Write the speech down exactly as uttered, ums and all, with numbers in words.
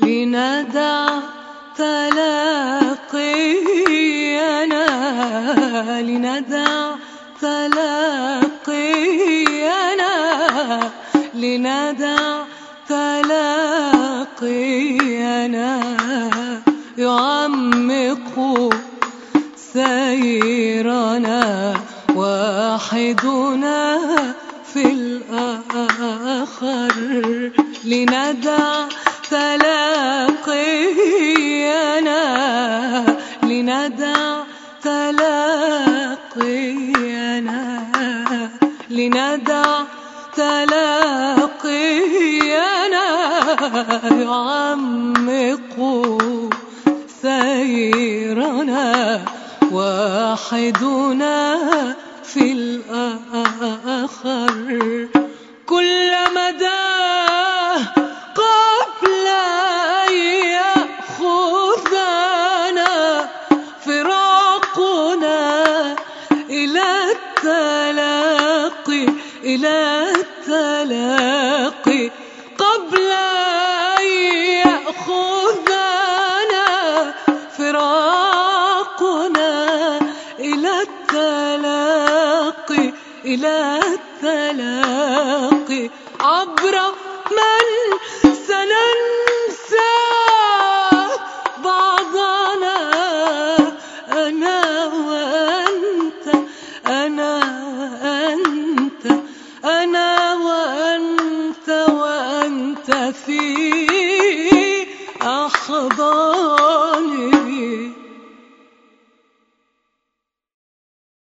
لندع تلاقينا لندع تلاقينا لندع تلاقينا يعمق سيرنا واحدنا في الآخر لندع تلاقينا لندع تلاقينا لندع تلاقينا يعمق سيرنا واحدنا في الآخر كل مدى قبل أن يأخذنا فراقنا إلى التلاقي إلى التلاقي قبل أن يأخذنا فراقنا إلى التلاقي إلى التلاقي عبر